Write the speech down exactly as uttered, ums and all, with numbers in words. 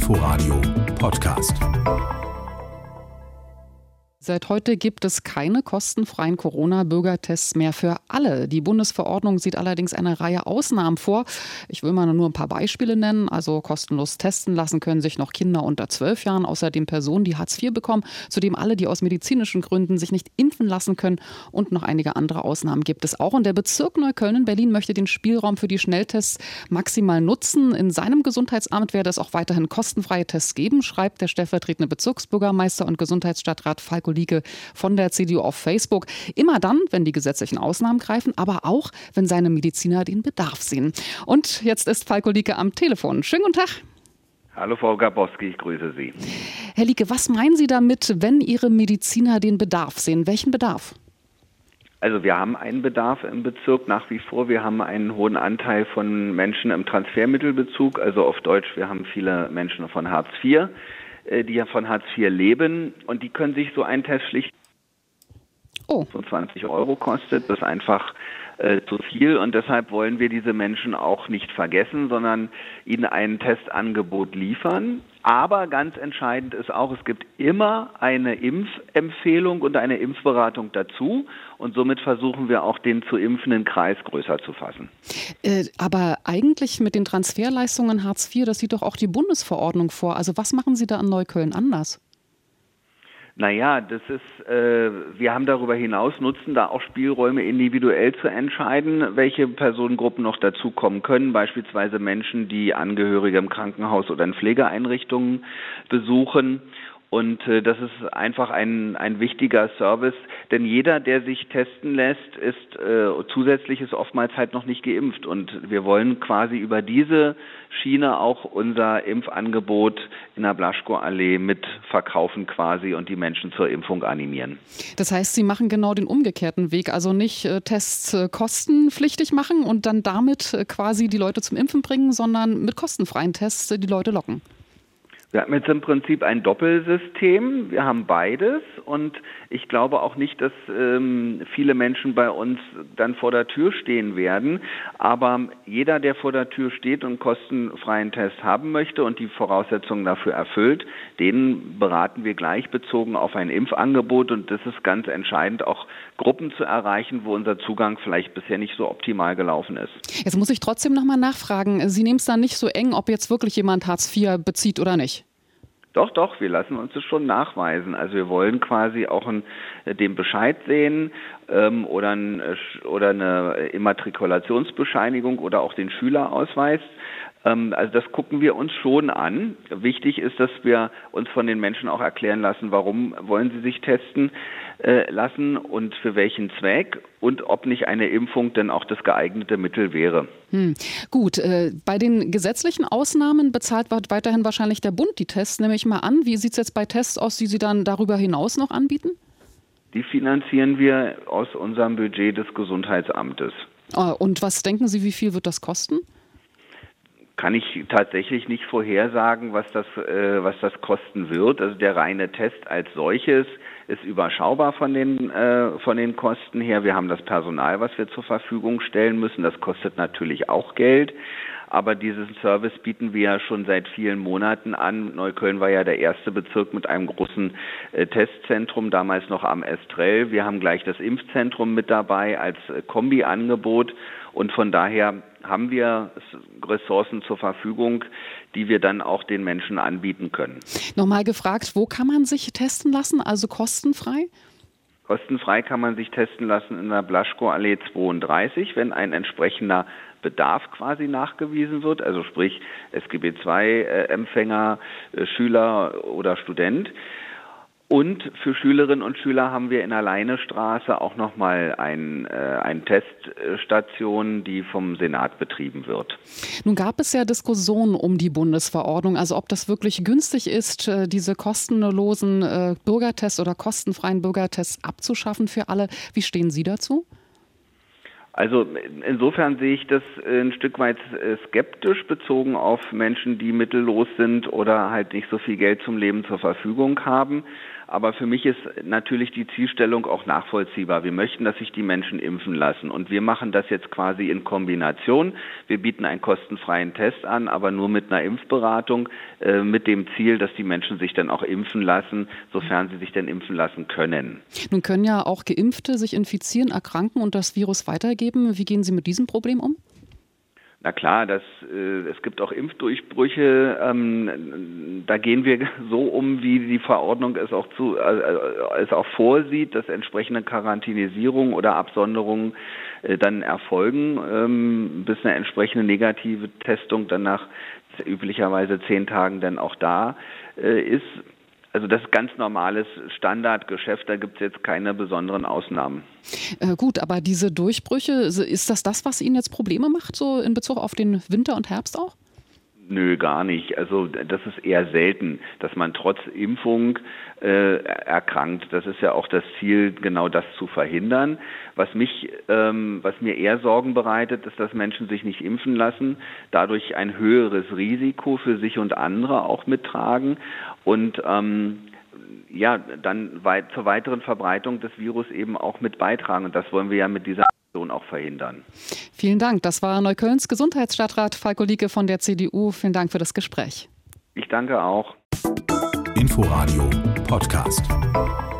Inforadio Podcast. Seit heute gibt es keine kostenfreien Corona-Bürgertests mehr für alle. Die Bundesverordnung sieht allerdings eine Reihe Ausnahmen vor. Ich will mal nur ein paar Beispiele nennen. Also kostenlos testen lassen können sich noch Kinder unter zwölf Jahren, außerdem Personen, die Hartz vier bekommen, zudem alle, die aus medizinischen Gründen sich nicht impfen lassen können, und noch einige andere Ausnahmen gibt es auch. Und der Bezirk Neukölln in Berlin möchte den Spielraum für die Schnelltests maximal nutzen. In seinem Gesundheitsamt werde es auch weiterhin kostenfreie Tests geben, schreibt der stellvertretende Bezirksbürgermeister und Gesundheitsstadtrat Falko Lieke von der C D U auf Facebook. Immer dann, wenn die gesetzlichen Ausnahmen greifen, aber auch, wenn seine Mediziner den Bedarf sehen. Und jetzt ist Falko Lieke am Telefon. Schönen guten Tag. Hallo Frau Gabowski, ich grüße Sie. Herr Lieke, was meinen Sie damit, wenn Ihre Mediziner den Bedarf sehen? Welchen Bedarf? Also wir haben einen Bedarf im Bezirk nach wie vor. Wir haben einen hohen Anteil von Menschen im Transfermittelbezug, also auf Deutsch, wir haben viele Menschen von Hartz vier, die ja von Hartz vier leben, und die können sich so einen Test schlicht oh. zwanzig Euro kostet. Das ist einfach äh, zu viel, und deshalb wollen wir diese Menschen auch nicht vergessen, sondern ihnen ein Testangebot liefern. Aber ganz entscheidend ist auch, es gibt immer eine Impfempfehlung und eine Impfberatung dazu, und somit versuchen wir auch den zu impfenden Kreis größer zu fassen. Äh, aber eigentlich mit den Transferleistungen Hartz vier, das sieht doch auch die Bundesverordnung vor. Also was machen Sie da an Neukölln anders? Naja, das ist, äh, wir haben darüber hinaus, nutzen da auch Spielräume, individuell zu entscheiden, welche Personengruppen noch dazukommen können. Beispielsweise Menschen, die Angehörige im Krankenhaus oder in Pflegeeinrichtungen besuchen. Und äh, das ist einfach ein, ein wichtiger Service, denn jeder, der sich testen lässt, ist äh, zusätzlich ist oftmals halt noch nicht geimpft. Und wir wollen quasi über diese Schiene auch unser Impfangebot in der Blaschko-Allee mit verkaufen quasi und die Menschen zur Impfung animieren. Das heißt, Sie machen genau den umgekehrten Weg, also nicht äh, Tests äh, kostenpflichtig machen und dann damit äh, quasi die Leute zum Impfen bringen, sondern mit kostenfreien Tests äh, die Leute locken. Wir haben jetzt im Prinzip ein Doppelsystem. Wir haben beides, und ich glaube auch nicht, dass ähm, viele Menschen bei uns dann vor der Tür stehen werden. Aber jeder, der vor der Tür steht und einen kostenfreien Test haben möchte und die Voraussetzungen dafür erfüllt, den beraten wir gleich bezogen auf ein Impfangebot. Und das ist ganz entscheidend, auch Gruppen zu erreichen, wo unser Zugang vielleicht bisher nicht so optimal gelaufen ist. Jetzt muss ich trotzdem nochmal nachfragen. Sie nehmen es dann nicht so eng, ob jetzt wirklich jemand Hartz vier bezieht oder nicht? Doch, doch, wir lassen uns das schon nachweisen. Also wir wollen quasi auch ein, den Bescheid sehen ähm, oder, ein, oder eine Immatrikulationsbescheinigung oder auch den Schülerausweis. Ähm, also das gucken wir uns schon an. Wichtig ist, dass wir uns von den Menschen auch erklären lassen, warum wollen sie sich testen äh, lassen und für welchen Zweck, und ob nicht eine Impfung denn auch das geeignete Mittel wäre. Hm. Gut, äh, bei den gesetzlichen Ausnahmen bezahlt weiterhin wahrscheinlich der Bund die Tests, nehme ich mal an. Wie sieht es jetzt bei Tests aus, die Sie dann darüber hinaus noch anbieten? Die finanzieren wir aus unserem Budget des Gesundheitsamtes. Oh, und was denken Sie, wie viel wird das kosten? Kann ich tatsächlich nicht vorhersagen, was das, äh, was das kosten wird. Also der reine Test als solches ist überschaubar von den, äh, von den Kosten her. Wir haben das Personal, was wir zur Verfügung stellen müssen. Das kostet natürlich auch Geld. Aber diesen Service bieten wir ja schon seit vielen Monaten an. Neukölln war ja der erste Bezirk mit einem großen äh, Testzentrum, damals noch am Estrell. Wir haben gleich das Impfzentrum mit dabei als äh, Kombi-Angebot. Und von daher haben wir Ressourcen zur Verfügung, die wir dann auch den Menschen anbieten können. Nochmal gefragt, wo kann man sich testen lassen, also kostenfrei? Kostenfrei kann man sich testen lassen in der Blaschko-Allee zweiunddreißig, wenn ein entsprechender Bedarf quasi nachgewiesen wird, also sprich S G B zwei Empfänger, Schüler oder Student. Und für Schülerinnen und Schüler haben wir in der Leinestraße auch nochmal ein, äh, eine Teststation, die vom Senat betrieben wird. Nun gab es ja Diskussionen um die Bundesverordnung, also ob das wirklich günstig ist, diese kostenlosen äh, Bürgertests oder kostenfreien Bürgertests abzuschaffen für alle. Wie stehen Sie dazu? Also insofern sehe ich das ein Stück weit skeptisch bezogen auf Menschen, die mittellos sind oder halt nicht so viel Geld zum Leben zur Verfügung haben. Aber für mich ist natürlich die Zielstellung auch nachvollziehbar. Wir möchten, dass sich die Menschen impfen lassen. Und wir machen das jetzt quasi in Kombination. Wir bieten einen kostenfreien Test an, aber nur mit einer Impfberatung, äh, mit dem Ziel, dass die Menschen sich dann auch impfen lassen, sofern sie sich denn impfen lassen können. Nun können ja auch Geimpfte sich infizieren, erkranken und das Virus weitergeben. Wie gehen Sie mit diesem Problem um? Na klar, das, äh, es gibt auch Impfdurchbrüche. Ähm, da gehen wir so um, wie die Verordnung es auch, zu, äh, es auch vorsieht, dass entsprechende Quarantänisierung oder Absonderungen äh, dann erfolgen, ähm, bis eine entsprechende negative Testung dann nach üblicherweise zehn Tagen dann auch da äh, ist. Also das ist ganz normales Standardgeschäft, da gibt es jetzt keine besonderen Ausnahmen. Äh, gut, aber diese Durchbrüche, ist das das, was Ihnen jetzt Probleme macht, so in Bezug auf den Winter und Herbst auch? Nö, gar nicht. Also das ist eher selten, dass man trotz Impfung äh, erkrankt. Das ist ja auch das Ziel, genau das zu verhindern. Was mich, ähm, was mir eher Sorgen bereitet, ist, dass Menschen sich nicht impfen lassen, dadurch ein höheres Risiko für sich und andere auch mittragen und ähm, ja, dann weit, zur weiteren Verbreitung des Virus eben auch mit beitragen. Und das wollen wir ja mit dieser Aktion auch verhindern. Vielen Dank. Das war Neuköllns Gesundheitsstadtrat Falko Lieke von der C D U. Vielen Dank für das Gespräch. Ich danke auch. Inforadio Podcast.